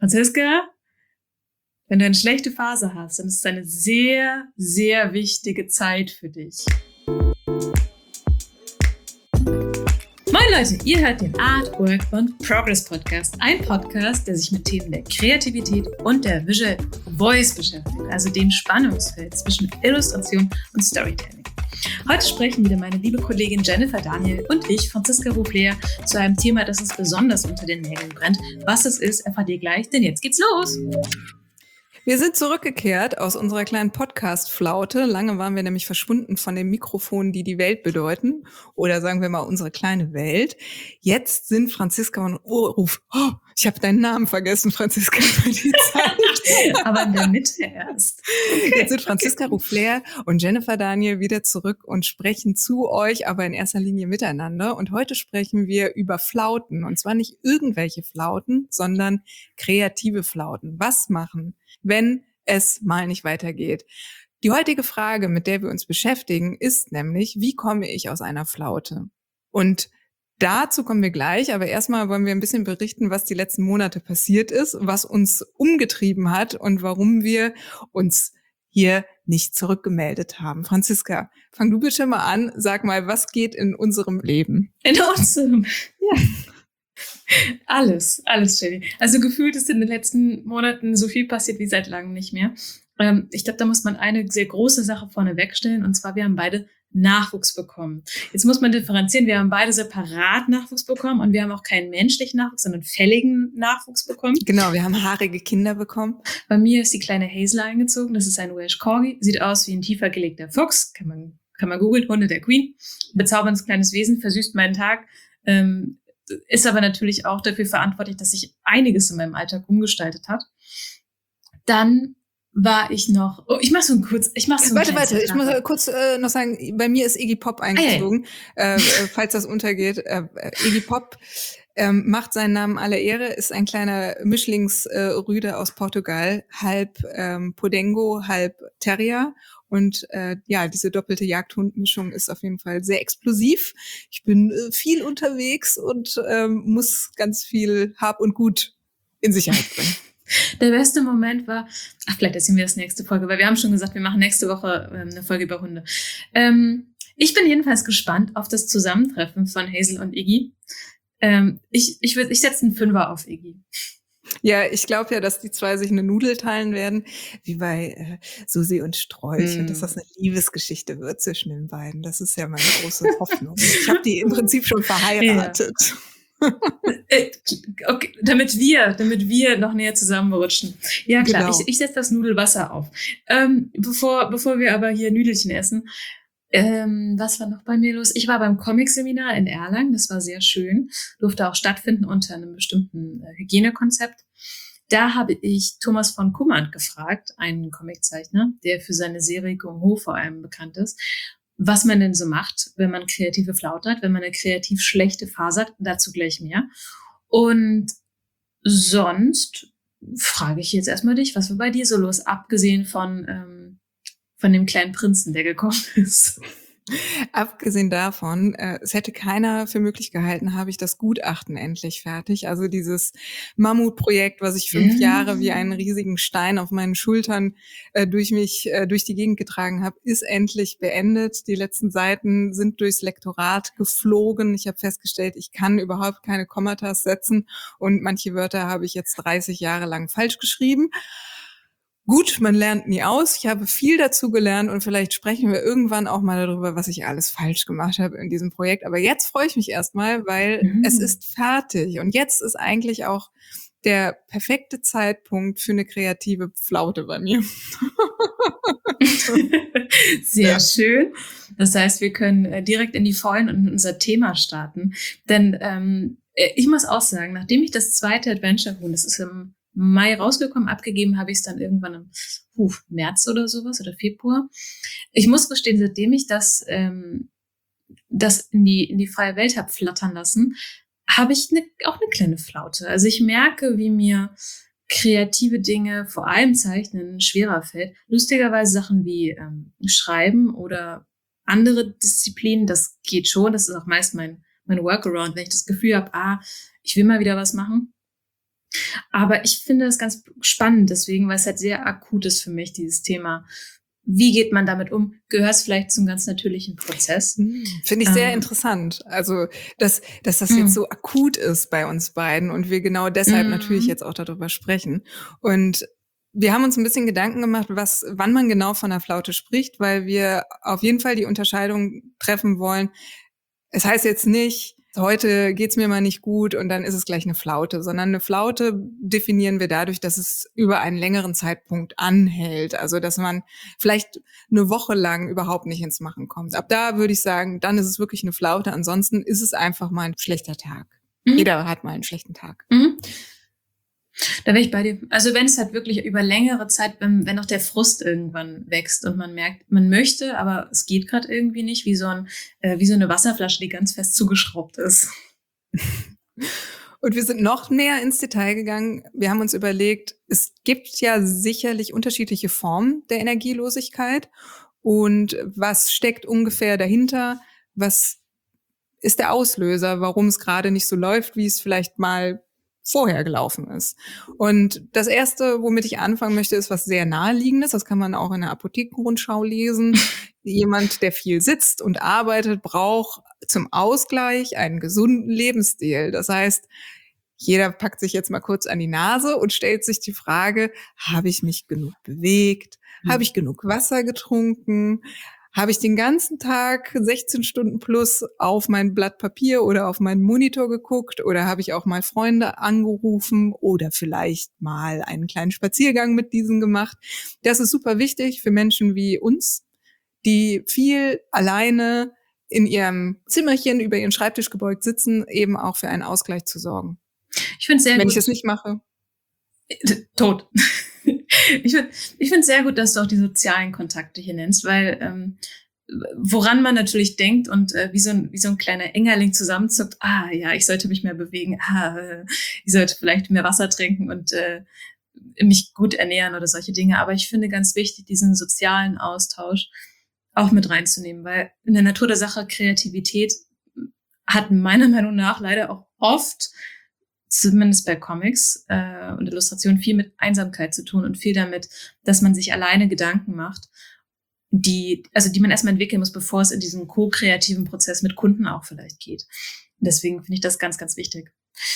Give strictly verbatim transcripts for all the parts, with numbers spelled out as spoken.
Franziska, wenn du eine schlechte Phase hast, dann ist es eine sehr, sehr wichtige Zeit für dich. Moin Leute, ihr hört den Art, Work und Progress Podcast. Ein Podcast, der sich mit Themen der Kreativität und der Visual Voice beschäftigt, also dem Spannungsfeld zwischen Illustration und Storytelling. Heute sprechen wieder meine liebe Kollegin Jennifer Daniel und ich, Franziska Ruffler, zu einem Thema, das uns besonders unter den Nägeln brennt. Was es ist, erfahrt ihr gleich, denn jetzt geht's los! Wir sind zurückgekehrt aus unserer kleinen Podcast-Flaute. Lange waren wir nämlich verschwunden von den Mikrofonen, die die Welt bedeuten. Oder sagen wir mal unsere kleine Welt. Jetzt sind Franziska und Urruf. Oh, ich habe deinen Namen vergessen, Franziska, für die Zeit. Aber in der Mitte erst. Okay, Jetzt sind Franziska okay. Ruffler und Jennifer Daniel wieder zurück und sprechen zu euch, aber in erster Linie miteinander. Und heute sprechen wir über Flauten. Und zwar nicht irgendwelche Flauten, sondern kreative Flauten. Was machen, wenn es mal nicht weitergeht? Die heutige Frage, mit der wir uns beschäftigen, ist nämlich, wie komme ich aus einer Flaute? Und dazu kommen wir gleich, aber erstmal wollen wir ein bisschen berichten, was die letzten Monate passiert ist, was uns umgetrieben hat und warum wir uns hier nicht zurückgemeldet haben. Franziska, fang du bitte mal an. Sag mal, was geht in unserem Leben? In unserem, ja. Alles, alles, Jenny. Also gefühlt ist in den letzten Monaten so viel passiert wie seit langem nicht mehr. Ähm, ich glaube, da muss man eine sehr große Sache vorne wegstellen, und zwar, wir haben beide Nachwuchs bekommen. Jetzt muss man differenzieren, wir haben beide separat Nachwuchs bekommen und wir haben auch keinen menschlichen Nachwuchs, sondern fälligen Nachwuchs bekommen. Genau, wir haben haarige Kinder bekommen. Bei mir ist die kleine Hazel eingezogen, das ist ein Welsh Corgi, sieht aus wie ein tiefer gelegter Fuchs, kann man, kann man googeln, Hunde der Queen. Bezauberndes kleines Wesen, versüßt meinen Tag, ähm, ist aber natürlich auch dafür verantwortlich, dass sich einiges in meinem Alltag umgestaltet hat. Dann war ich noch, oh, ich mach so ein kurz, ich mach so ein Warte, warte, ich muss kurz äh, noch sagen, bei mir ist Iggy Pop eingezogen, ah, ja. äh, falls das untergeht. Äh, Iggy Pop ähm, macht seinen Namen aller Ehre, ist ein kleiner Mischlingsrüde äh, aus Portugal, halb ähm, Podengo, halb Terrier. Und äh, ja, diese doppelte Jagdhund-Mischung ist auf jeden Fall sehr explosiv. Ich bin äh, viel unterwegs und ähm, muss ganz viel Hab und Gut in Sicherheit bringen. Der beste Moment war, ach, vielleicht erzählen wir das nächste Folge, weil wir haben schon gesagt, wir machen nächste Woche ähm, eine Folge über Hunde. Ähm, ich bin jedenfalls gespannt auf das Zusammentreffen von Hazel und Iggy. Ähm, ich ich, würd, ich setze einen Fünfer auf Iggy. Ja, ich glaube ja, dass die zwei sich eine Nudel teilen werden, wie bei äh, Susi und Strolch, mm. und dass das eine Liebesgeschichte wird zwischen den beiden. Das ist ja meine große Hoffnung. Ich habe die im Prinzip schon verheiratet. Ja. Okay, damit wir, damit wir noch näher zusammenrutschen. Ja, klar, genau. ich, ich setze das Nudelwasser auf. Ähm, bevor, bevor wir aber hier Nüdelchen essen, ähm, was war noch bei mir los? Ich war beim Comic-Seminar in Erlangen, das war sehr schön, durfte auch stattfinden unter einem bestimmten äh, Hygienekonzept. Da habe ich Thomas von Kummern gefragt, einen Comiczeichner, der für seine Serie Gung Ho vor allem bekannt ist, was man denn so macht, wenn man kreative Flaute hat, wenn man eine kreativ schlechte Phase hat, dazu gleich mehr. Und sonst frage ich jetzt erstmal dich, was war bei dir so los, abgesehen von, ähm, von dem kleinen Prinzen, der gekommen ist? Abgesehen davon, äh, es hätte keiner für möglich gehalten, habe ich das Gutachten endlich fertig. Also dieses Mammutprojekt, was ich fünf ja. Jahre wie einen riesigen Stein auf meinen Schultern äh, durch mich, äh, durch die Gegend getragen habe, ist endlich beendet. Die letzten Seiten sind durchs Lektorat geflogen. Ich habe festgestellt, ich kann überhaupt keine Kommatas setzen und manche Wörter habe ich jetzt dreißig Jahre lang falsch geschrieben. Gut, man lernt nie aus. Ich habe viel dazu gelernt und vielleicht sprechen wir irgendwann auch mal darüber, was ich alles falsch gemacht habe in diesem Projekt. Aber jetzt freue ich mich erstmal, weil mhm. es ist fertig. Und jetzt ist eigentlich auch der perfekte Zeitpunkt für eine kreative Flaute bei mir. Sehr ja. schön. Das heißt, wir können direkt in die Vollen und in unser Thema starten. Denn ähm, ich muss auch sagen, nachdem ich das zweite Adventure Huhn, das ist im Mai rausgekommen, abgegeben habe ich es dann irgendwann im uh, März oder sowas oder Februar. Ich muss gestehen, seitdem ich das, ähm, das in die, in die freie Welt habe flattern lassen, habe ich ne, auch eine kleine Flaute. Also ich merke, wie mir kreative Dinge, vor allem Zeichnen, schwerer fällt. Lustigerweise Sachen wie ähm, Schreiben oder andere Disziplinen, das geht schon. Das ist auch meist mein, mein Workaround, wenn ich das Gefühl habe, ah, ich will mal wieder was machen. Aber ich finde das ganz spannend deswegen, weil es halt sehr akut ist für mich, dieses Thema. Wie geht man damit um? Gehört es vielleicht zum ganz natürlichen Prozess? Finde ich sehr Ähm, interessant. Also, dass, dass das mh, jetzt so akut ist bei uns beiden und wir genau deshalb natürlich mh, jetzt auch darüber sprechen. Und wir haben uns ein bisschen Gedanken gemacht, was, wann man genau von einer Flaute spricht, weil wir auf jeden Fall die Unterscheidung treffen wollen. Es heißt jetzt nicht, heute geht's mir mal nicht gut und dann ist es gleich eine Flaute, sondern eine Flaute definieren wir dadurch, dass es über einen längeren Zeitpunkt anhält. Also, dass man vielleicht eine Woche lang überhaupt nicht ins Machen kommt. Ab da würde ich sagen, dann ist es wirklich eine Flaute. Ansonsten ist es einfach mal ein schlechter Tag. mh, Jeder hat mal einen schlechten Tag. mh. Da wäre ich bei dir. Also wenn es halt wirklich über längere Zeit, wenn, wenn auch der Frust irgendwann wächst und man merkt, man möchte, aber es geht gerade irgendwie nicht, wie so ein, äh, wie so eine Wasserflasche, die ganz fest zugeschraubt ist. Und wir sind noch näher ins Detail gegangen. Wir haben uns überlegt, es gibt ja sicherlich unterschiedliche Formen der Energielosigkeit. Und was steckt ungefähr dahinter? Was ist der Auslöser, warum es gerade nicht so läuft, wie es vielleicht mal vorher gelaufen ist? Und das Erste, womit ich anfangen möchte, ist was sehr Naheliegendes. Das kann man auch in der Apothekenrundschau lesen. Jemand, der viel sitzt und arbeitet, braucht zum Ausgleich einen gesunden Lebensstil. Das heißt, jeder packt sich jetzt mal kurz an die Nase und stellt sich die Frage, habe ich mich genug bewegt? Habe ich genug Wasser getrunken? Habe ich den ganzen Tag sechzehn Stunden plus auf mein Blatt Papier oder auf meinen Monitor geguckt? Oder habe ich auch mal Freunde angerufen oder vielleicht mal einen kleinen Spaziergang mit diesen gemacht? Das ist super wichtig für Menschen wie uns, die viel alleine in ihrem Zimmerchen über ihren Schreibtisch gebeugt sitzen, eben auch für einen Ausgleich zu sorgen. Ich finde es sehr Wenn gut. ich das nicht mache. Tot. Ich finde ich finde es sehr gut, dass du auch die sozialen Kontakte hier nennst, weil ähm, woran man natürlich denkt und äh, wie so ein wie so ein kleiner Engerling zusammenzuckt, ah ja, ich sollte mich mehr bewegen, ah, äh, ich sollte vielleicht mehr Wasser trinken und äh, mich gut ernähren oder solche Dinge. Aber ich finde ganz wichtig, diesen sozialen Austausch auch mit reinzunehmen, weil in der Natur der Sache Kreativität hat meiner Meinung nach leider auch oft, zumindest bei Comics äh, und Illustrationen, viel mit Einsamkeit zu tun und viel damit, dass man sich alleine Gedanken macht, die, also die man erstmal entwickeln muss, bevor es in diesen ko-kreativen Prozess mit Kunden auch vielleicht geht. Und deswegen finde ich das ganz, ganz wichtig.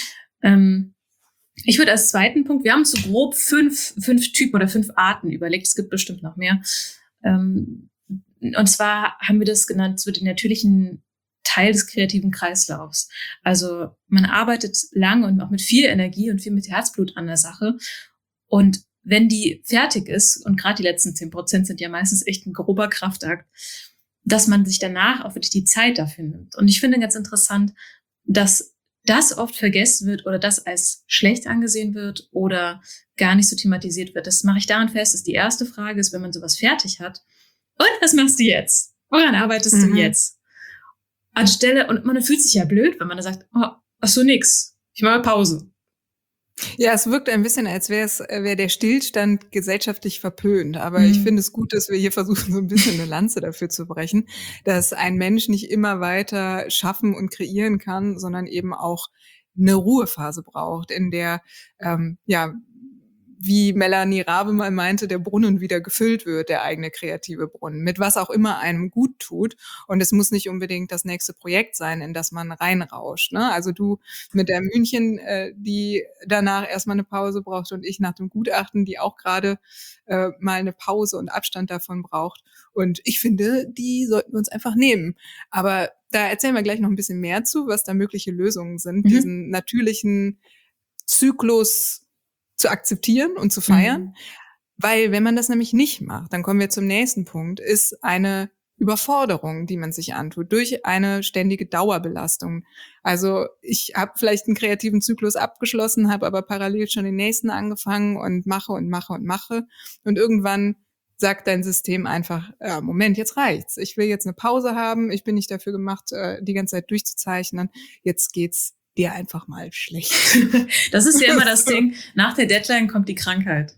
Ähm, ich würde als zweiten Punkt, wir haben so grob fünf, fünf Typen oder fünf Arten überlegt, es gibt bestimmt noch mehr. Ähm, und zwar haben wir das genannt, so den natürlichen Teil des kreativen Kreislaufs. Also man arbeitet lang und auch mit viel Energie und viel mit Herzblut an der Sache. Und wenn die fertig ist, und gerade die letzten zehn Prozent sind ja meistens echt ein grober Kraftakt, dass man sich danach auch wirklich die Zeit dafür nimmt. Und ich finde ganz interessant, dass das oft vergessen wird oder das als schlecht angesehen wird oder gar nicht so thematisiert wird. Das mache ich daran fest, dass die erste Frage ist, wenn man sowas fertig hat, und was machst du jetzt? Woran arbeitest Mhm. du jetzt? Anstelle, und man fühlt sich ja blöd, wenn man da sagt, oh, ach so, nix, ich mache Pause. Ja, es wirkt ein bisschen, als wäre es, wäre der Stillstand gesellschaftlich verpönt. Aber Mhm. ich finde es gut, dass wir hier versuchen, so ein bisschen eine Lanze dafür zu brechen, dass ein Mensch nicht immer weiter schaffen und kreieren kann, sondern eben auch eine Ruhephase braucht, in der, ähm, ja, wie Melanie Rabe mal meinte, der Brunnen wieder gefüllt wird, der eigene kreative Brunnen, mit was auch immer einem gut tut. Und es muss nicht unbedingt das nächste Projekt sein, in das man reinrauscht. Ne? Also du mit der München, äh, die danach erstmal eine Pause braucht, und ich nach dem Gutachten, die auch gerade äh, mal eine Pause und Abstand davon braucht. Und ich finde, die sollten wir uns einfach nehmen. Aber da erzählen wir gleich noch ein bisschen mehr zu, was da mögliche Lösungen sind, Mhm. diesen natürlichen Zyklus zu akzeptieren und zu feiern. Mhm. Weil wenn man das nämlich nicht macht, dann kommen wir zum nächsten Punkt, ist eine Überforderung, die man sich antut, durch eine ständige Dauerbelastung. Also ich habe vielleicht einen kreativen Zyklus abgeschlossen, habe aber parallel schon den nächsten angefangen und mache und mache und mache. Und irgendwann sagt dein System einfach, ja, Moment, jetzt reicht's. Ich will jetzt eine Pause haben. Ich bin nicht dafür gemacht, die ganze Zeit durchzuzeichnen. Jetzt geht's dir einfach mal schlecht. Das ist ja immer das Ding, nach der Deadline kommt die Krankheit.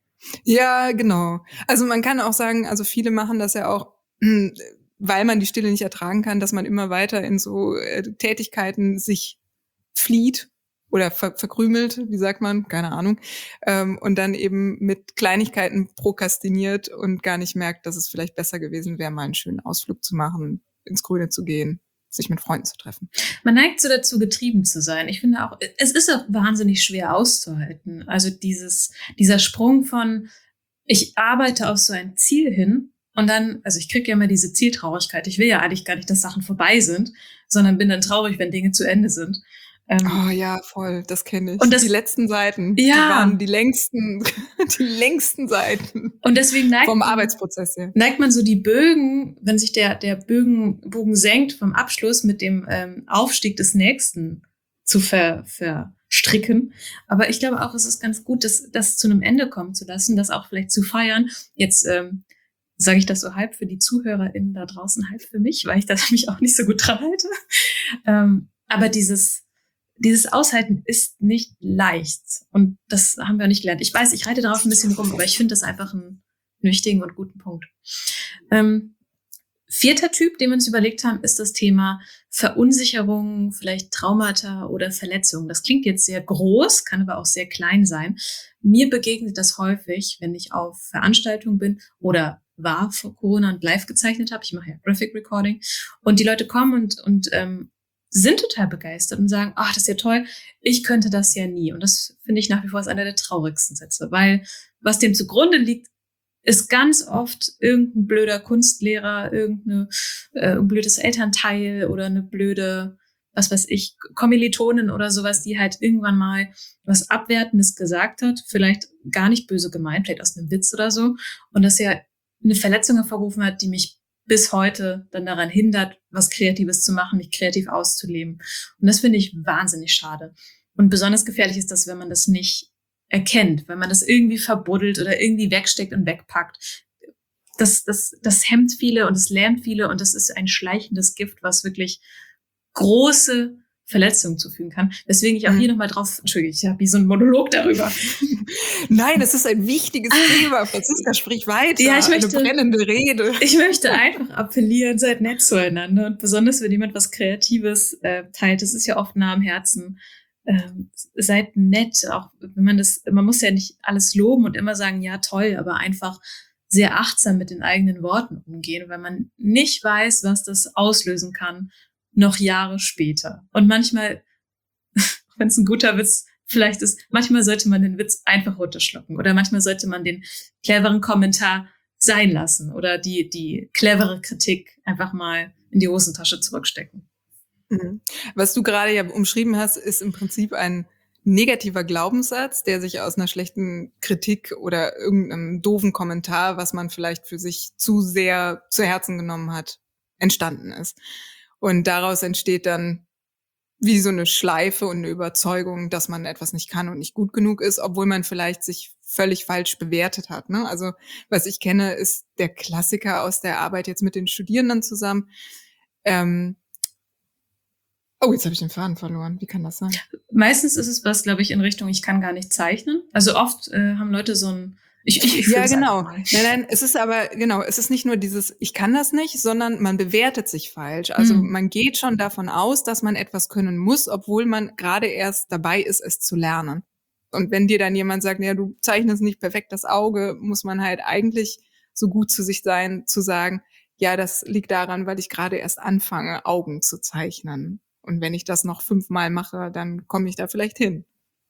Ja, genau. Also man kann auch sagen, also viele machen das ja auch, weil man die Stille nicht ertragen kann, dass man immer weiter in so äh, Tätigkeiten sich flieht oder ver- verkrümelt, wie sagt man, keine Ahnung, ähm, und dann eben mit Kleinigkeiten prokrastiniert und gar nicht merkt, dass es vielleicht besser gewesen wäre, mal einen schönen Ausflug zu machen, ins Grüne zu gehen, sich mit Freunden zu treffen. Man neigt so dazu, getrieben zu sein. Ich finde auch, es ist auch wahnsinnig schwer auszuhalten. Also dieses, dieser Sprung von, ich arbeite auf so ein Ziel hin und dann, also ich kriege ja immer diese Zieltraurigkeit. Ich will ja eigentlich gar nicht, dass Sachen vorbei sind, sondern bin dann traurig, wenn Dinge zu Ende sind. Ähm, oh ja, voll, das kenne ich. Und das, die letzten Seiten, ja, die waren die längsten, die längsten Seiten. Und deswegen neigt vom man, Arbeitsprozess her. neigt man so die Bögen, wenn sich der der Bögen, Bogen senkt vom Abschluss mit dem ähm, Aufstieg des nächsten zu ver, verstricken. Aber ich glaube auch, es ist ganz gut, das, das zu einem Ende kommen zu lassen, das auch vielleicht zu feiern. Jetzt ähm, sage ich das so halb für die ZuhörerInnen da draußen, halb für mich, weil ich da mich auch nicht so gut dran halte. Ähm, aber dieses Dieses Aushalten ist nicht leicht. Und das haben wir nicht gelernt. Ich weiß, ich reite darauf ein bisschen rum, aber ich finde das einfach einen wichtigen und guten Punkt. Ähm, vierter Typ, den wir uns überlegt haben, ist das Thema Verunsicherung, vielleicht Traumata oder Verletzungen. Das klingt jetzt sehr groß, kann aber auch sehr klein sein. Mir begegnet das häufig, wenn ich auf Veranstaltungen bin oder war vor Corona und live gezeichnet habe. Ich mache ja Graphic Recording. Und die Leute kommen und, und ähm, sind total begeistert und sagen, ach, das ist ja toll, ich könnte das ja nie. Und das finde ich nach wie vor ist einer der traurigsten Sätze, weil was dem zugrunde liegt, ist ganz oft irgendein blöder Kunstlehrer, irgendein äh, blödes Elternteil oder eine blöde, was weiß ich, Kommilitonin oder sowas, die halt irgendwann mal was Abwertendes gesagt hat, vielleicht gar nicht böse gemeint, vielleicht aus einem Witz oder so, und das ja eine Verletzung hervorgerufen hat, die mich bis heute dann daran hindert, was Kreatives zu machen, mich kreativ auszuleben. Und das finde ich wahnsinnig schade. Und besonders gefährlich ist das, wenn man das nicht erkennt, wenn man das irgendwie verbuddelt oder irgendwie wegsteckt und wegpackt. Das, das, das hemmt viele und es lähmt viele und das ist ein schleichendes Gift, was wirklich große Verletzungen zufügen kann. Deswegen ich auch hier nochmal drauf, Entschuldigung, ich habe hier so einen Monolog darüber. Nein, es ist ein wichtiges Thema. Franziska, sprich weiter. Ja, ich möchte, eine brennende Rede. Ich möchte einfach appellieren, seid nett zueinander. Und besonders, wenn jemand was Kreatives äh, teilt, das ist ja oft nah am Herzen. Ähm, seid nett, auch wenn man das, man muss ja nicht alles loben und immer sagen, ja toll, aber einfach sehr achtsam mit den eigenen Worten umgehen, weil man nicht weiß, was das auslösen kann, noch Jahre später. Und manchmal, wenn es ein guter Witz vielleicht ist, manchmal sollte man den Witz einfach runterschlucken oder manchmal sollte man den cleveren Kommentar sein lassen oder die, die clevere Kritik einfach mal in die Hosentasche zurückstecken. Was du gerade ja umschrieben hast, ist im Prinzip ein negativer Glaubenssatz, der sich aus einer schlechten Kritik oder irgendeinem doofen Kommentar, was man vielleicht für sich zu sehr zu Herzen genommen hat, entstanden ist. Und daraus entsteht dann wie so eine Schleife und eine Überzeugung, dass man etwas nicht kann und nicht gut genug ist, obwohl man vielleicht sich völlig falsch bewertet hat. Ne? Also was ich kenne, ist der Klassiker aus der Arbeit jetzt mit den Studierenden zusammen. Ähm, Oh, jetzt habe ich den Faden verloren. Wie kann das sein? Meistens ist es was, glaube ich, in Richtung, ich kann gar nicht zeichnen. Also oft äh, haben Leute so ein, ich, ich, ich Ja, genau. Nein, nein, es ist aber, genau, es ist nicht nur dieses, ich kann das nicht, sondern man bewertet sich falsch. Also mhm. man geht schon davon aus, dass man etwas können muss, obwohl man gerade erst dabei ist, es zu lernen. Und wenn dir dann jemand sagt, ja, du zeichnest nicht perfekt das Auge, muss man halt eigentlich so gut zu sich sein, zu sagen, ja, das liegt daran, weil ich gerade erst anfange, Augen zu zeichnen. Und wenn ich das noch fünfmal mache, dann komme ich da vielleicht hin.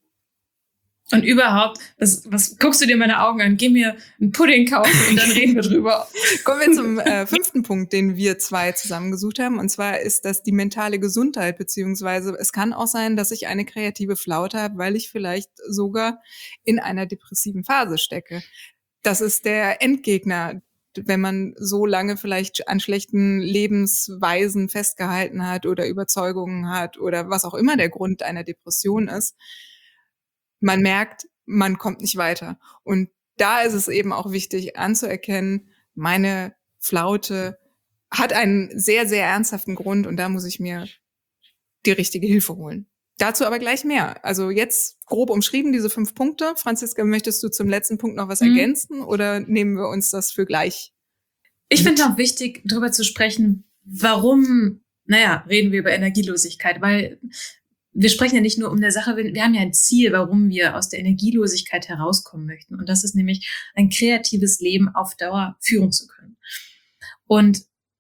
Und überhaupt, was, was guckst du dir meine Augen an? Geh mir einen Pudding kaufen und dann reden wir drüber. Kommen wir zum äh, fünften Punkt, den wir zwei zusammengesucht haben. Und zwar ist das die mentale Gesundheit, beziehungsweise es kann auch sein, dass ich eine kreative Flaute habe, weil ich vielleicht sogar in einer depressiven Phase stecke. Das ist der Endgegner, wenn man so lange vielleicht an schlechten Lebensweisen festgehalten hat oder Überzeugungen hat oder was auch immer der Grund einer Depression ist. Man merkt, man kommt nicht weiter. Und da ist es eben auch wichtig anzuerkennen, meine Flaute hat einen sehr, sehr ernsthaften Grund und da muss ich mir die richtige Hilfe holen. Dazu aber gleich mehr. Also jetzt grob umschrieben, diese fünf Punkte. Franziska, möchtest du zum letzten Punkt noch was mhm. ergänzen oder nehmen wir uns das für gleich? Ich finde auch wichtig, darüber zu sprechen, warum, naja, reden wir über Energielosigkeit, weil wir sprechen ja nicht nur um der Sache, wir haben ja ein Ziel, warum wir aus der Energielosigkeit herauskommen möchten. Und das ist nämlich ein kreatives Leben auf Dauer führen zu können. Und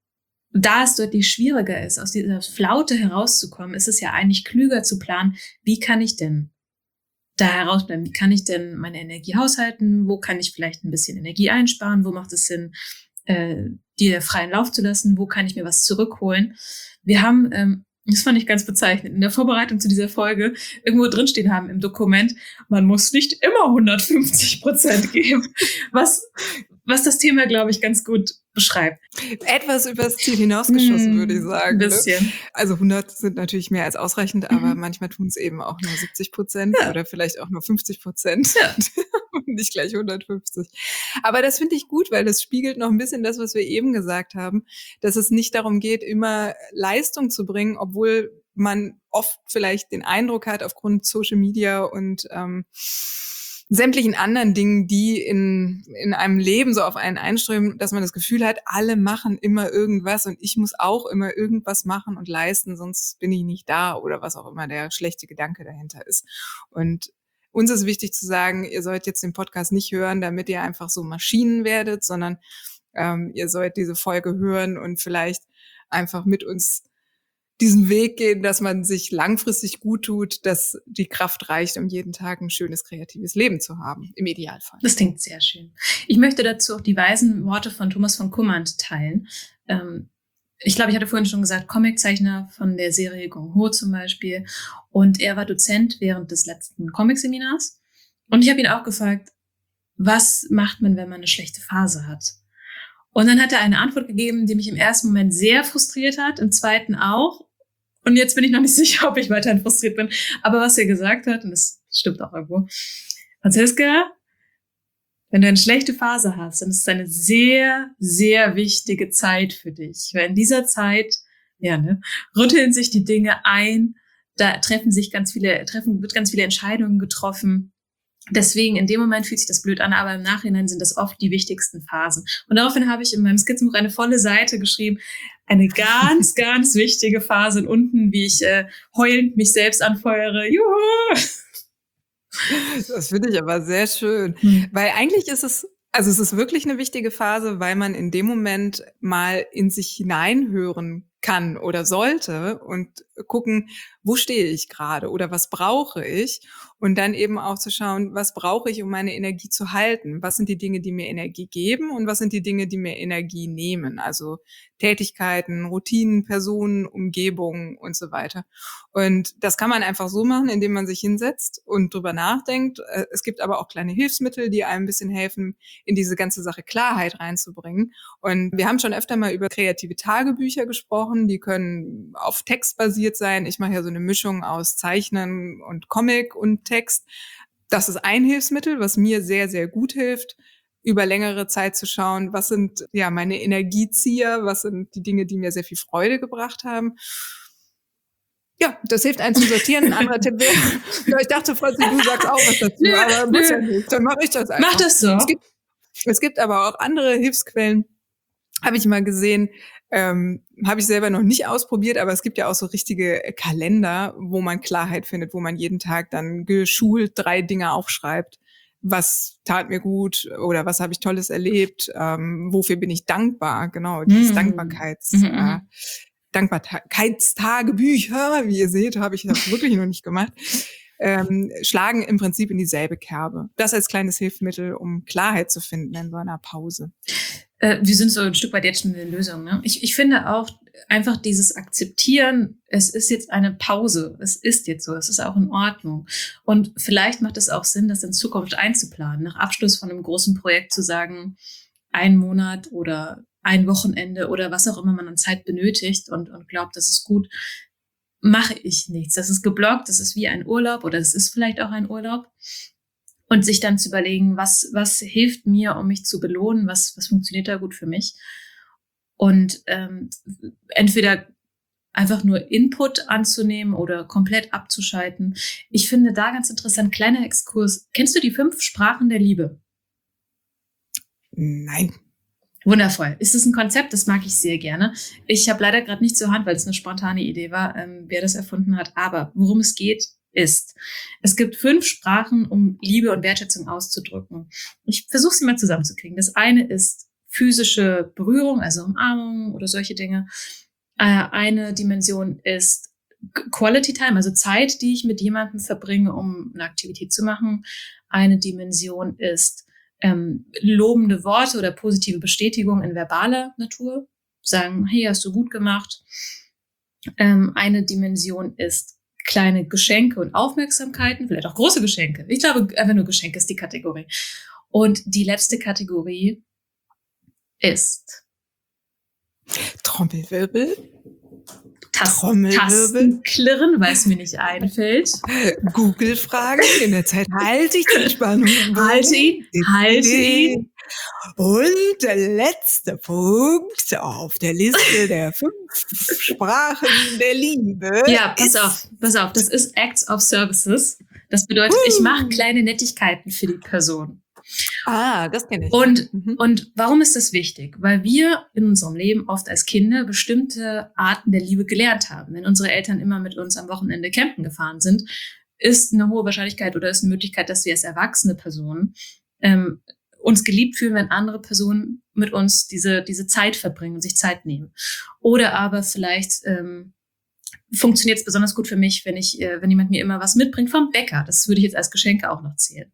da es deutlich schwieriger ist, aus dieser Flaute herauszukommen, ist es ja eigentlich klüger zu planen, wie kann ich denn da herausbleiben? Wie kann ich denn meine Energie haushalten? Wo kann ich vielleicht ein bisschen Energie einsparen? Wo macht es Sinn, äh, die freien Lauf zu lassen? Wo kann ich mir was zurückholen? Wir haben, ähm, das fand ich ganz bezeichnend, in der Vorbereitung zu dieser Folge irgendwo drinstehen haben im Dokument, man muss nicht immer hundertfünfzig Prozent geben, was, was das Thema, glaube ich, ganz gut beschreibt. Etwas übers Ziel hinausgeschossen, mm, würde ich sagen. Ein bisschen. Ne? Also hundert sind natürlich mehr als ausreichend, aber mhm. manchmal tun es eben auch nur siebzig Prozent ja. oder vielleicht auch nur fünfzig Prozent ja. und nicht gleich hundertfünfzig. Aber das finde ich gut, weil das spiegelt noch ein bisschen das, was wir eben gesagt haben, dass es nicht darum geht, immer Leistung zu bringen, obwohl man oft vielleicht den Eindruck hat, aufgrund Social Media und ähm, sämtlichen anderen Dingen, die in in einem Leben so auf einen einströmen, dass man das Gefühl hat, alle machen immer irgendwas und ich muss auch immer irgendwas machen und leisten, sonst bin ich nicht da oder was auch immer der schlechte Gedanke dahinter ist. Und uns ist wichtig zu sagen, ihr sollt jetzt den Podcast nicht hören, damit ihr einfach so Maschinen werdet, sondern ähm, ihr sollt diese Folge hören und vielleicht einfach mit uns diesen Weg gehen, dass man sich langfristig gut tut, dass die Kraft reicht, um jeden Tag ein schönes, kreatives Leben zu haben, im Idealfall. Das klingt sehr schön. Ich möchte dazu auch die weisen Worte von Thomas von Kummern teilen. Ähm, ich glaube, ich hatte vorhin schon gesagt, Comiczeichner von der Serie Gong Ho zum Beispiel. Und er war Dozent während des letzten Comicseminars. Und ich habe ihn auch gefragt, was macht man, wenn man eine schlechte Phase hat? Und dann hat er eine Antwort gegeben, die mich im ersten Moment sehr frustriert hat, im zweiten auch. Und jetzt bin ich noch nicht sicher, ob ich weiterhin frustriert bin. Aber was er gesagt hat, und das stimmt auch irgendwo, Franziska, wenn du eine schlechte Phase hast, dann ist es eine sehr, sehr wichtige Zeit für dich. Weil in dieser Zeit, ja, ne, rütteln sich die Dinge ein, da treffen sich ganz viele, treffen, wird ganz viele Entscheidungen getroffen. Deswegen, in dem Moment fühlt sich das blöd an, aber im Nachhinein sind das oft die wichtigsten Phasen. Und daraufhin habe ich in meinem Skizzenbuch eine volle Seite geschrieben, eine ganz, ganz wichtige Phase und unten, wie ich äh, heulend mich selbst anfeuere. Juhu! Das finde ich aber sehr schön, hm. weil eigentlich ist es, also es ist wirklich eine wichtige Phase, weil man in dem Moment mal in sich hineinhören kann oder sollte und gucken, wo stehe ich gerade oder was brauche ich? Und dann eben auch zu schauen, was brauche ich, um meine Energie zu halten? Was sind die Dinge, die mir Energie geben und was sind die Dinge, die mir Energie nehmen? Also Tätigkeiten, Routinen, Personen, Umgebung und so weiter. Und das kann man einfach so machen, indem man sich hinsetzt und drüber nachdenkt. Es gibt aber auch kleine Hilfsmittel, die einem ein bisschen helfen, in diese ganze Sache Klarheit reinzubringen. Und wir haben schon öfter mal über kreative Tagebücher gesprochen. Die können auf Text basiert sein. Ich mache ja so eine Mischung aus Zeichnen und Comic und Text. Das ist ein Hilfsmittel, was mir sehr, sehr gut hilft, über längere Zeit zu schauen, was sind ja meine Energiezieher, was sind die Dinge, die mir sehr viel Freude gebracht haben. Ja, das hilft einem zu sortieren. Ein anderer Tipp wäre, ich dachte, Franzi, du sagst auch was dazu, nö, aber muss ja nicht. Dann mache ich das einfach. Mach das so. Es gibt, es gibt aber auch andere Hilfsquellen, habe ich mal gesehen, ähm, habe ich selber noch nicht ausprobiert, aber es gibt ja auch so richtige Kalender, wo man Klarheit findet, wo man jeden Tag dann geschult drei Dinge aufschreibt. Was tat mir gut oder was habe ich Tolles erlebt? Ähm, wofür bin ich dankbar? Genau, dieses mm. Dankbarkeits, mm -hmm. äh, Dankbarkeitstagebücher, wie ihr seht, habe ich das wirklich noch nicht gemacht. Ähm, schlagen im Prinzip in dieselbe Kerbe. Das als kleines Hilfsmittel, um Klarheit zu finden in so einer Pause. Äh, wir sind so ein Stück weit jetzt schon in der Lösung. Ne? Ich, ich finde auch einfach dieses Akzeptieren, es ist jetzt eine Pause, es ist jetzt so, es ist auch in Ordnung. Und vielleicht macht es auch Sinn, das in Zukunft einzuplanen, nach Abschluss von einem großen Projekt zu sagen, einen Monat oder ein Wochenende oder was auch immer man an Zeit benötigt und, und glaubt, das ist gut, mache ich nichts. Das ist geblockt, das ist wie ein Urlaub oder es ist vielleicht auch ein Urlaub. Und sich dann zu überlegen, was, was hilft mir, um mich zu belohnen, was, was funktioniert da gut für mich. Und ähm, entweder einfach nur Input anzunehmen oder komplett abzuschalten. Ich finde da ganz interessant, kleiner Exkurs. Kennst du die fünf Sprachen der Liebe? Nein. Wundervoll. Ist es ein Konzept? Das mag ich sehr gerne. Ich habe leider gerade nicht zur Hand, weil es eine spontane Idee war, ähm, wer das erfunden hat. Aber worum es geht, ist, es gibt fünf Sprachen, um Liebe und Wertschätzung auszudrücken. Ich versuche sie mal zusammenzukriegen. Das eine ist physische Berührung, also Umarmung oder solche Dinge. Äh, eine Dimension ist Quality Time, also Zeit, die ich mit jemandem verbringe, um eine Aktivität zu machen. Eine Dimension ist ähm, lobende Worte oder positive Bestätigung in verbaler Natur. Sagen, hey, hast du gut gemacht. Ähm, eine Dimension ist kleine Geschenke und Aufmerksamkeiten, vielleicht auch große Geschenke. Ich glaube, einfach nur Geschenke ist die Kategorie. Und die letzte Kategorie ist Trommelwirbel. Tasten, Trommelwirbel. Tastenklirren, weil es mir nicht einfällt. Google-Fragen. In der Zeit halte ich die Spannung. Halte ihn, halte ihn. Und der letzte Punkt auf der Liste der fünf Sprachen der Liebe. Ja, pass auf, pass auf. Das ist Acts of Services. Das bedeutet, ich mache kleine Nettigkeiten für die Person. Ah, das kenne ich. Und, mhm. und warum ist das wichtig? Weil wir in unserem Leben oft als Kinder bestimmte Arten der Liebe gelernt haben. Wenn unsere Eltern immer mit uns am Wochenende campen gefahren sind, ist eine hohe Wahrscheinlichkeit oder ist eine Möglichkeit, dass wir als erwachsene Personen ähm, uns geliebt fühlen, wenn andere Personen mit uns diese, diese Zeit verbringen und sich Zeit nehmen. Oder aber vielleicht ähm, funktioniert es besonders gut für mich, wenn ich, äh, wenn jemand mir immer was mitbringt vom Bäcker. Das würde ich jetzt als Geschenke auch noch zählen.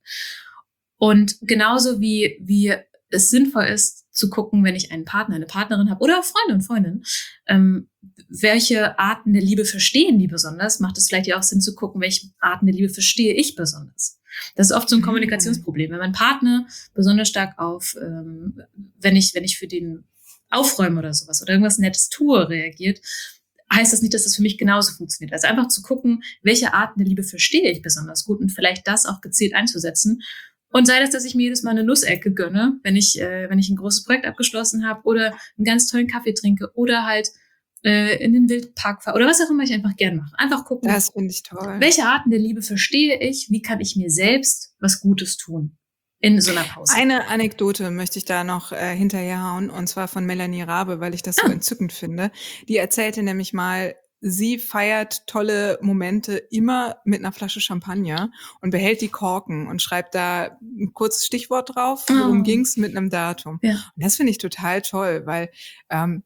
Und genauso wie, wie es sinnvoll ist, zu gucken, wenn ich einen Partner, eine Partnerin habe oder Freunde und Freundinnen, ähm, welche Arten der Liebe verstehen die besonders, macht es vielleicht ja auch Sinn zu gucken, welche Arten der Liebe verstehe ich besonders. Das ist oft so ein Kommunikationsproblem. Wenn mein Partner besonders stark auf, ähm, wenn ich, wenn ich für den aufräume oder sowas oder irgendwas Nettes tue, reagiert, heißt das nicht, dass das für mich genauso funktioniert. Also einfach zu gucken, welche Arten der Liebe verstehe ich besonders gut und vielleicht das auch gezielt einzusetzen. Und sei das, dass ich mir jedes Mal eine Nussecke gönne, wenn ich, äh, wenn ich ein großes Projekt abgeschlossen habe oder einen ganz tollen Kaffee trinke oder halt äh, in den Wildpark fahre oder was auch immer ich einfach gern mache. Einfach gucken, das finde ich toll. Welche Arten der Liebe verstehe ich? Wie kann ich mir selbst was Gutes tun in so einer Pause? Eine Anekdote möchte ich da noch äh, hinterherhauen, und zwar von Melanie Rabe, weil ich das so Ah. entzückend finde. Die erzählte nämlich mal, sie feiert tolle Momente immer mit einer Flasche Champagner und behält die Korken und schreibt da ein kurzes Stichwort drauf, worum Oh. ging's, mit einem Datum. Ja. Und das finde ich total toll, weil ähm,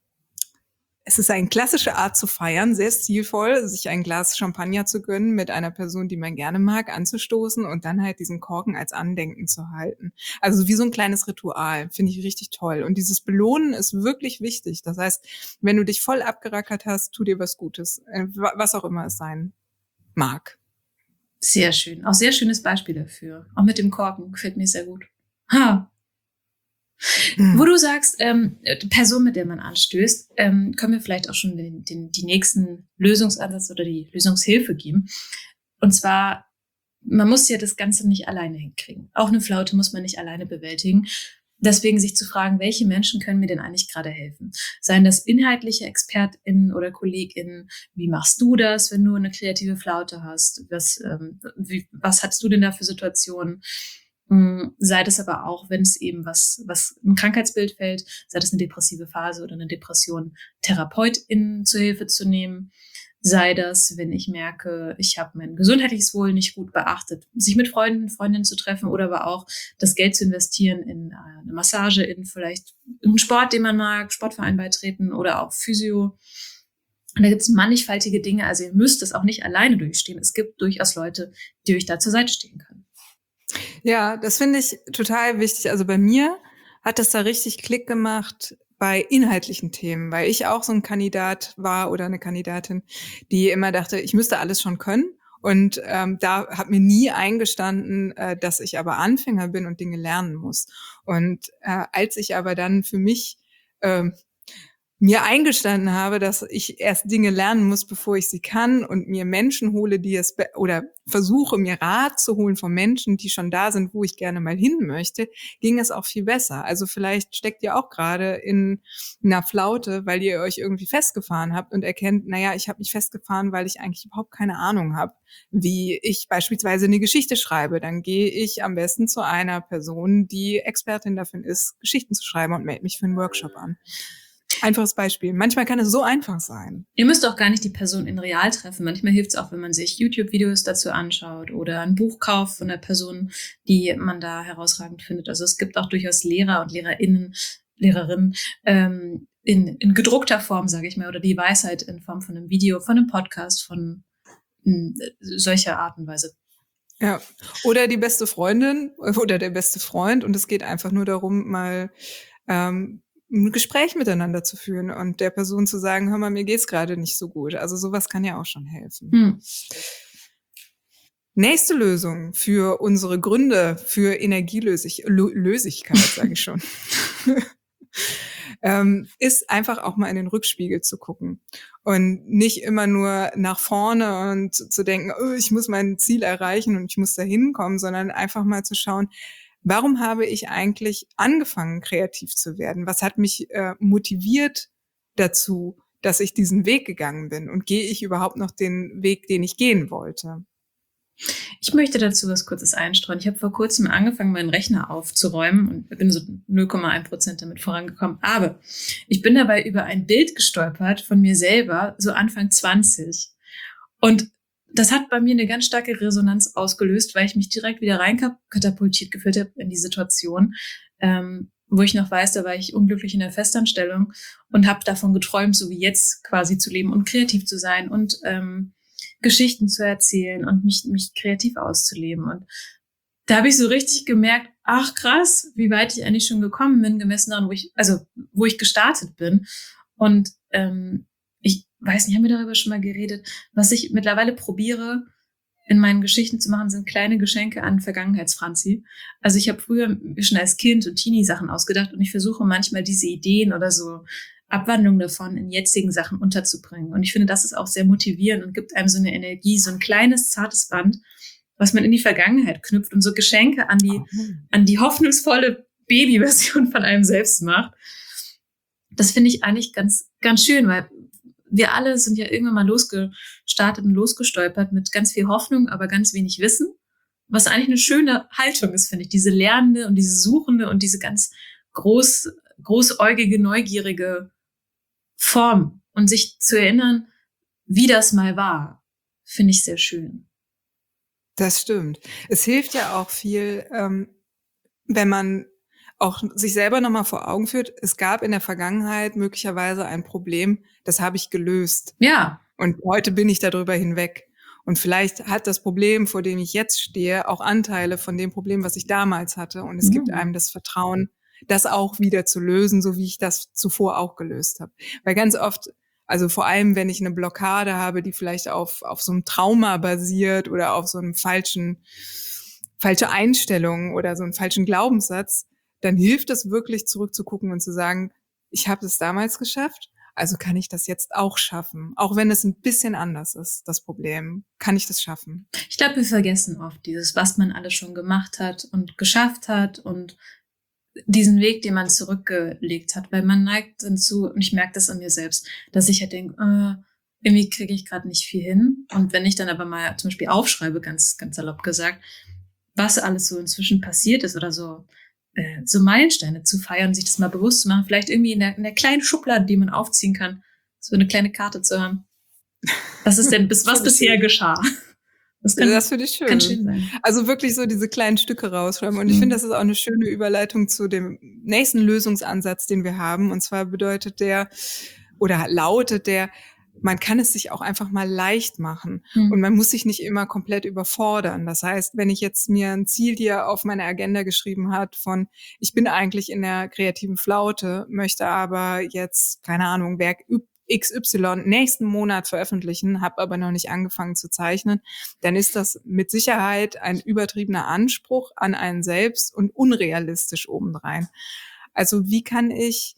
es ist eine klassische Art zu feiern, sehr stilvoll, sich ein Glas Champagner zu gönnen, mit einer Person, die man gerne mag, anzustoßen und dann halt diesen Korken als Andenken zu halten. Also wie so ein kleines Ritual, finde ich richtig toll. Und dieses Belohnen ist wirklich wichtig. Das heißt, wenn du dich voll abgerackert hast, tu dir was Gutes, was auch immer es sein mag. Sehr schön. Auch sehr schönes Beispiel dafür. Auch mit dem Korken gefällt mir sehr gut. Ha. Hm. Wo du sagst, ähm, die Person, mit der man anstößt, ähm, können wir vielleicht auch schon den, den, die nächsten Lösungsansatz oder die Lösungshilfe geben. Und zwar, man muss ja das Ganze nicht alleine hinkriegen. Auch eine Flaute muss man nicht alleine bewältigen. Deswegen sich zu fragen, welche Menschen können mir denn eigentlich gerade helfen? Seien das inhaltliche ExpertInnen oder KollegInnen? Wie machst du das, wenn du eine kreative Flaute hast? Was, ähm, wie, was hast du denn da für Situationen? Sei das aber auch, wenn es eben was, was ein Krankheitsbild fällt, sei das eine depressive Phase oder eine Depression, TherapeutInnen zur Hilfe zu nehmen. Sei das, wenn ich merke, ich habe mein gesundheitliches Wohl nicht gut beachtet, sich mit Freunden, Freundinnen zu treffen oder aber auch das Geld zu investieren in eine Massage, in vielleicht einen Sport, den man mag, Sportverein beitreten oder auch Physio. Und da gibt es mannigfaltige Dinge, also ihr müsst es auch nicht alleine durchstehen. Es gibt durchaus Leute, die euch da zur Seite stehen können. Ja, das finde ich total wichtig. Also bei mir hat das da richtig Klick gemacht bei inhaltlichen Themen, weil ich auch so ein Kandidat war oder eine Kandidatin, die immer dachte, ich müsste alles schon können. Und ähm, da hat mir nie eingestanden, äh, dass ich aber Anfänger bin und Dinge lernen muss. Und äh, als ich aber dann für mich äh, mir eingestanden habe, dass ich erst Dinge lernen muss, bevor ich sie kann und mir Menschen hole, die es be- oder versuche, mir Rat zu holen von Menschen, die schon da sind, wo ich gerne mal hin möchte, ging es auch viel besser. Also vielleicht steckt ihr auch gerade in einer Flaute, weil ihr euch irgendwie festgefahren habt und erkennt, naja, ich habe mich festgefahren, weil ich eigentlich überhaupt keine Ahnung habe, wie ich beispielsweise eine Geschichte schreibe. Dann gehe ich am besten zu einer Person, die Expertin dafür ist, Geschichten zu schreiben und melde mich für einen Workshop an. Einfaches Beispiel. Manchmal kann es so einfach sein. Ihr müsst auch gar nicht die Person in real treffen. Manchmal hilft es auch, wenn man sich YouTube-Videos dazu anschaut oder ein Buch kauft von der Person, die man da herausragend findet. Also es gibt auch durchaus Lehrer und LehrerInnen, Lehrerinnen ähm, in, in gedruckter Form, sage ich mal, oder die Weisheit in Form von einem Video, von einem Podcast, von mh, solcher Art und Weise. Ja. Oder die beste Freundin oder der beste Freund und es geht einfach nur darum, mal ähm, ein Gespräch miteinander zu führen und der Person zu sagen, hör mal, mir geht's gerade nicht so gut. Also sowas kann ja auch schon helfen. Hm. Nächste Lösung für unsere Gründe für Energielösigkeit, sage ich schon, ähm, ist einfach auch mal in den Rückspiegel zu gucken und nicht immer nur nach vorne und zu denken, oh, ich muss mein Ziel erreichen und ich muss da hinkommen, sondern einfach mal zu schauen, warum habe ich eigentlich angefangen, kreativ zu werden? Was hat mich äh, motiviert dazu, dass ich diesen Weg gegangen bin? Und gehe ich überhaupt noch den Weg, den ich gehen wollte? Ich möchte dazu was Kurzes einstreuen. Ich habe vor kurzem angefangen, meinen Rechner aufzuräumen und bin so null Komma eins Prozent damit vorangekommen. Aber ich bin dabei über ein Bild gestolpert von mir selber, so Anfang zwanzig. Und das hat bei mir eine ganz starke Resonanz ausgelöst, weil ich mich direkt wieder reinkatapultiert gefühlt habe in die Situation, ähm, wo ich noch weiß, da war ich unglücklich in der Festanstellung und habe davon geträumt, so wie jetzt quasi zu leben und kreativ zu sein und ähm, Geschichten zu erzählen und mich mich kreativ auszuleben. Und da habe ich so richtig gemerkt, ach krass, wie weit ich eigentlich schon gekommen bin, gemessen daran, wo ich, also wo ich gestartet bin. Und ähm, ich weiß nicht, haben wir darüber schon mal geredet, was ich mittlerweile probiere, in meinen Geschichten zu machen, sind kleine Geschenke an Vergangenheitsfranzi. Also ich habe früher schon als Kind und Teenie Sachen ausgedacht und ich versuche manchmal diese Ideen oder so Abwandlung davon in jetzigen Sachen unterzubringen. Und ich finde, das ist auch sehr motivierend und gibt einem so eine Energie, so ein kleines, zartes Band, was man in die Vergangenheit knüpft und so Geschenke an die, an die hoffnungsvolle Babyversion von einem selbst macht. Das finde ich eigentlich ganz, ganz schön, weil wir alle sind ja irgendwann mal losgestartet und losgestolpert mit ganz viel Hoffnung, aber ganz wenig Wissen. Was eigentlich eine schöne Haltung ist, finde ich. Diese lernende und diese suchende und diese ganz groß, großäugige, neugierige Form. Und sich zu erinnern, wie das mal war, finde ich sehr schön. Das stimmt. Es hilft ja auch viel, ähm, wenn man auch sich selber nochmal vor Augen führt, es gab in der Vergangenheit möglicherweise ein Problem, das habe ich gelöst. Ja. Und heute bin ich darüber hinweg. Und vielleicht hat das Problem, vor dem ich jetzt stehe, auch Anteile von dem Problem, was ich damals hatte. Und es mhm. gibt einem das Vertrauen, das auch wieder zu lösen, so wie ich das zuvor auch gelöst habe. Weil ganz oft, also vor allem, wenn ich eine Blockade habe, die vielleicht auf, auf so einem Trauma basiert oder auf so einem falschen, falsche Einstellung oder so einem falschen Glaubenssatz, dann hilft es wirklich zurückzugucken und zu sagen, ich habe es damals geschafft, also kann ich das jetzt auch schaffen. Auch wenn es ein bisschen anders ist, das Problem. Kann ich das schaffen? Ich glaube, wir vergessen oft dieses, was man alles schon gemacht hat und geschafft hat und diesen Weg, den man zurückgelegt hat. Weil man neigt dazu, und ich merke das an mir selbst, dass ich halt denke, äh, irgendwie kriege ich gerade nicht viel hin. Und wenn ich dann aber mal zum Beispiel aufschreibe, ganz, ganz salopp gesagt, was alles so inzwischen passiert ist oder so, so Meilensteine zu feiern, sich das mal bewusst zu machen, vielleicht irgendwie in der, in der kleinen Schublade, die man aufziehen kann, so eine kleine Karte zu haben. Was ist denn, bis, was bisher geschah? Das, kann, das finde ich schön. Kann schön sein. Also wirklich so diese kleinen Stücke rausschreiben. Und ich mhm. finde, das ist auch eine schöne Überleitung zu dem nächsten Lösungsansatz, den wir haben. Und zwar bedeutet der, oder lautet der, man kann es sich auch einfach mal leicht machen mhm. und man muss sich nicht immer komplett überfordern. Das heißt, wenn ich jetzt mir ein Ziel hier auf meine Agenda geschrieben hat von, ich bin eigentlich in der kreativen Flaute, möchte aber jetzt, keine Ahnung, Werk X Y nächsten Monat veröffentlichen, habe aber noch nicht angefangen zu zeichnen, dann ist das mit Sicherheit ein übertriebener Anspruch an einen selbst und unrealistisch obendrein. Also wie kann ich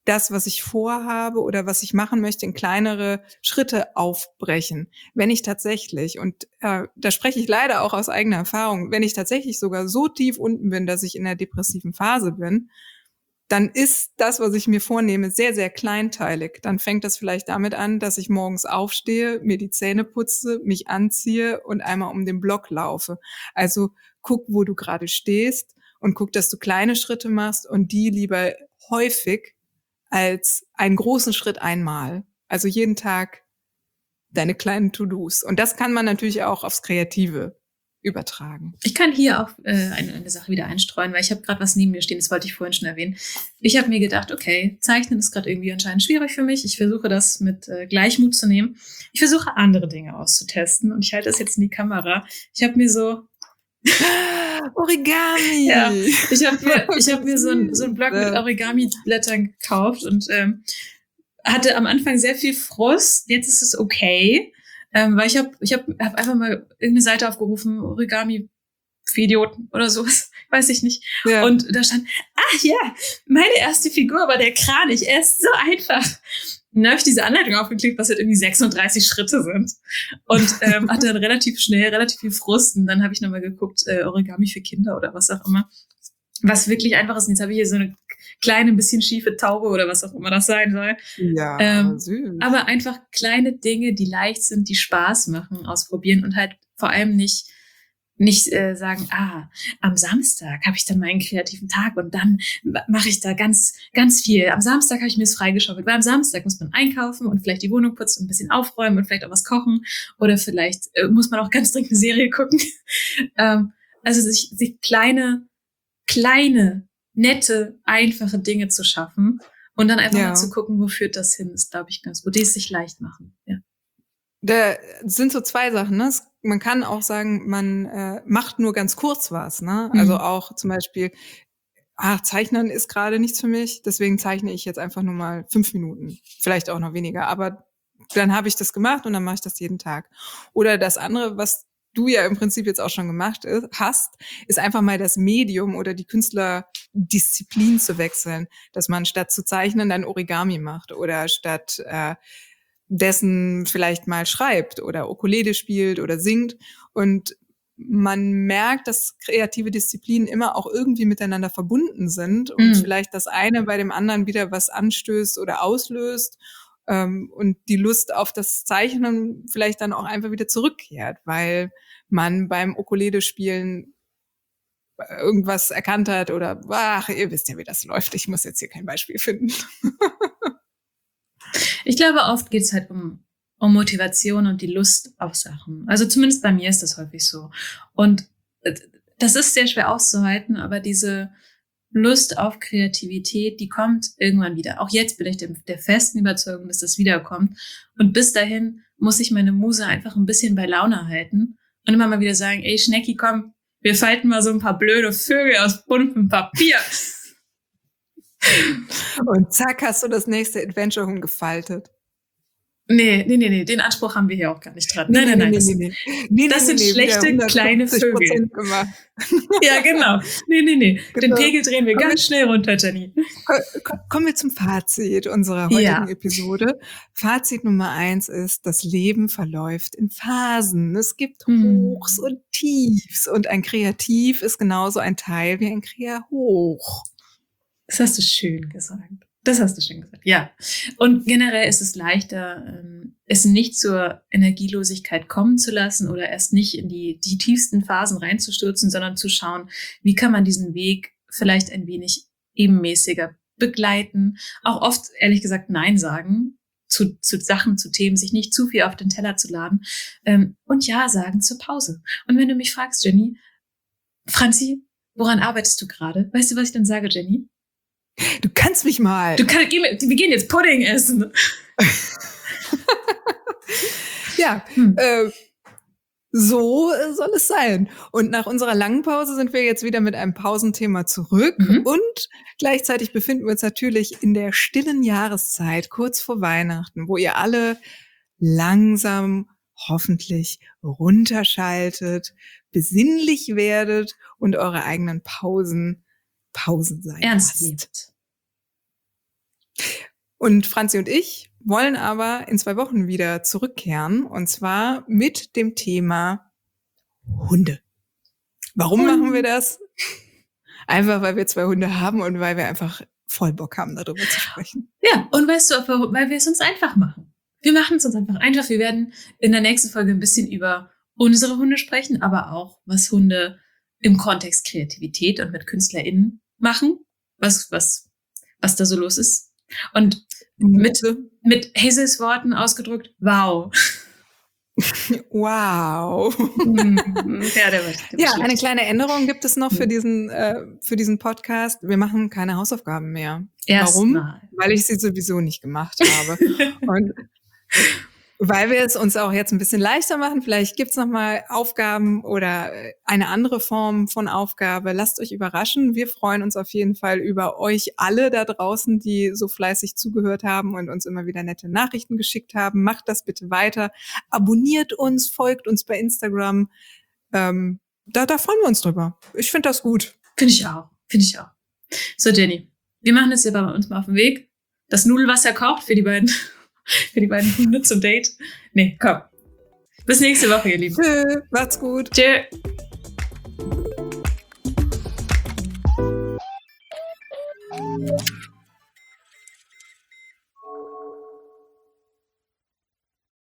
das, was ich vorhabe oder was ich machen möchte, in kleinere Schritte aufbrechen. Wenn ich tatsächlich, und äh, da spreche ich leider auch aus eigener Erfahrung, wenn ich tatsächlich sogar so tief unten bin, dass ich in der depressiven Phase bin, dann ist das, was ich mir vornehme, sehr, sehr kleinteilig. Dann fängt das vielleicht damit an, dass ich morgens aufstehe, mir die Zähne putze, mich anziehe und einmal um den Block laufe. Also guck, wo du gerade stehst und guck, dass du kleine Schritte machst und die lieber häufig als einen großen Schritt einmal. Also jeden Tag deine kleinen To-Dos. Und das kann man natürlich auch aufs Kreative übertragen. Ich kann hier auch äh, eine, eine Sache wieder einstreuen, weil ich habe gerade was neben mir stehen, das wollte ich vorhin schon erwähnen. Ich habe mir gedacht, okay, Zeichnen ist gerade irgendwie anscheinend schwierig für mich. Ich versuche das mit äh, Gleichmut zu nehmen. Ich versuche andere Dinge auszutesten und ich halte das jetzt in die Kamera. Ich habe mir so Origami. Ja, ich habe mir, ich hab mir so ein so ein Block mit Origami-Blättern gekauft und ähm, hatte am Anfang sehr viel Frust. Jetzt ist es okay. Ähm, weil ich habe ich hab, hab einfach mal irgendeine Seite aufgerufen, Origami für Idioten oder sowas, weiß ich nicht. Ja. Und da stand, ach ja, meine erste Figur war der Kranich, er ist so einfach. Und dann habe ich diese Anleitung aufgeklickt, was halt irgendwie sechsunddreißig Schritte sind. Und ähm, hatte dann relativ schnell, relativ viel Frust. Und dann habe ich nochmal geguckt, äh, Origami für Kinder oder was auch immer. Was wirklich einfach ist. Und jetzt habe ich hier so eine kleine, ein bisschen schiefe Taube oder was auch immer das sein soll. Ja, ähm, süß. Aber einfach kleine Dinge, die leicht sind, die Spaß machen, ausprobieren und halt vor allem nicht nicht äh, sagen, ah, am Samstag habe ich dann meinen kreativen Tag und dann mache ich da ganz ganz viel. Am Samstag habe ich mir das freigeschaufelt, weil am Samstag muss man einkaufen und vielleicht die Wohnung putzen und ein bisschen aufräumen und vielleicht auch was kochen oder vielleicht äh, muss man auch ganz dringend eine Serie gucken. ähm, also sich, sich kleine, kleine, nette, einfache Dinge zu schaffen und dann einfach ja. mal zu gucken, wo führt das hin, ist, glaube ich, ganz gut. Die es sich leicht machen, ja. Da sind so zwei Sachen, ne? Man kann auch sagen, man äh, macht nur ganz kurz was, ne? Mhm. Also auch zum Beispiel, ach, Zeichnen ist gerade nichts für mich, deswegen zeichne ich jetzt einfach nur mal fünf Minuten, vielleicht auch noch weniger, aber dann habe ich das gemacht und dann mache ich das jeden Tag. Oder das andere, was du ja im Prinzip jetzt auch schon gemacht ist, hast, ist einfach mal das Medium oder die Künstlerdisziplin zu wechseln, dass man statt zu zeichnen dann Origami macht oder statt äh, dessen vielleicht mal schreibt oder Ukulele spielt oder singt. Und man merkt, dass kreative Disziplinen immer auch irgendwie miteinander verbunden sind und mhm. vielleicht das eine bei dem anderen wieder was anstößt oder auslöst ähm, und die Lust auf das Zeichnen vielleicht dann auch einfach wieder zurückkehrt, weil man beim Ukulele spielen irgendwas erkannt hat oder, ach, ihr wisst ja, wie das läuft. Ich muss jetzt hier kein Beispiel finden. Ich glaube, oft geht es halt um, um Motivation und die Lust auf Sachen. Also zumindest bei mir ist das häufig so. Und das ist sehr schwer auszuhalten, aber diese Lust auf Kreativität, die kommt irgendwann wieder. Auch jetzt bin ich der, der festen Überzeugung, dass das wiederkommt. Und bis dahin muss ich meine Muse einfach ein bisschen bei Laune halten und immer mal wieder sagen, ey Schnecki, komm, wir falten mal so ein paar blöde Vögel aus buntem Papier. Und zack, hast du das nächste Adventure-Huhn gefaltet. Nee, nee, nee, nee, den Anspruch haben wir hier auch gar nicht dran. Nee, nein, nein, nein. Nee, nee, nee, nee. Das sind nee, schlechte kleine Vögel. Gemacht. Ja, genau. Nee, nee, nee. Genau. Den Pegel drehen wir kommen ganz wir, schnell runter, Jenny. Kommen wir zum Fazit unserer heutigen ja. Episode. Fazit Nummer eins ist, das Leben verläuft in Phasen. Es gibt Hochs hm. und Tiefs und ein Kreativ ist genauso ein Teil wie ein Krea-Hoch. Das hast du schön gesagt. Das hast du schön gesagt, ja. Und generell ist es leichter, es nicht zur Energielosigkeit kommen zu lassen oder erst nicht in die, die tiefsten Phasen reinzustürzen, sondern zu schauen, wie kann man diesen Weg vielleicht ein wenig ebenmäßiger begleiten. Auch oft, ehrlich gesagt, Nein sagen zu, zu Sachen, zu Themen, sich nicht zu viel auf den Teller zu laden und Ja sagen zur Pause. Und wenn du mich fragst, Jenny, Franzi, woran arbeitest du gerade? Weißt du, was ich dann sage, Jenny? Du kannst mich mal. Du kannst, wir gehen jetzt Pudding essen. ja, hm. äh, so soll es sein. Und nach unserer langen Pause sind wir jetzt wieder mit einem Pausenthema zurück. Mhm. Und gleichzeitig befinden wir uns natürlich in der stillen Jahreszeit, kurz vor Weihnachten, wo ihr alle langsam hoffentlich runterschaltet, besinnlich werdet und eure eigenen Pausen Pausen sein ernst nehmt. Und Franzi und ich wollen aber in zwei Wochen wieder zurückkehren, und zwar mit dem Thema Hunde. Warum Hunde. machen wir das? Einfach, weil wir zwei Hunde haben und weil wir einfach voll Bock haben, darüber zu sprechen. Ja, und weißt du, weil wir es uns einfach machen. Wir machen es uns einfach einfach. Wir werden in der nächsten Folge ein bisschen über unsere Hunde sprechen, aber auch, was Hunde im Kontext Kreativität und mit KünstlerInnen machen, was, was, was da so los ist. Und mit, mit Hazels Worten ausgedrückt, wow. Wow. ja, der war, der ja, eine kleine Änderung gibt es noch für diesen, äh, für diesen Podcast. Wir machen keine Hausaufgaben mehr. Erst Warum? Mal. Weil ich sie sowieso nicht gemacht habe. Und weil wir es uns auch jetzt ein bisschen leichter machen. Vielleicht gibt's noch mal Aufgaben oder eine andere Form von Aufgabe. Lasst euch überraschen. Wir freuen uns auf jeden Fall über euch alle da draußen, die so fleißig zugehört haben und uns immer wieder nette Nachrichten geschickt haben. Macht das bitte weiter. Abonniert uns, folgt uns bei Instagram. Ähm, da, da freuen wir uns drüber. Ich finde das gut. Finde ich auch. Finde ich auch. So, Jenny, wir machen jetzt hier bei uns mal auf den Weg. Das Nudelwasser kocht für die beiden... Für die beiden Hunde zum Date. Nee, komm. Bis nächste Woche, ihr Lieben. Tschö, macht's gut. Tschö.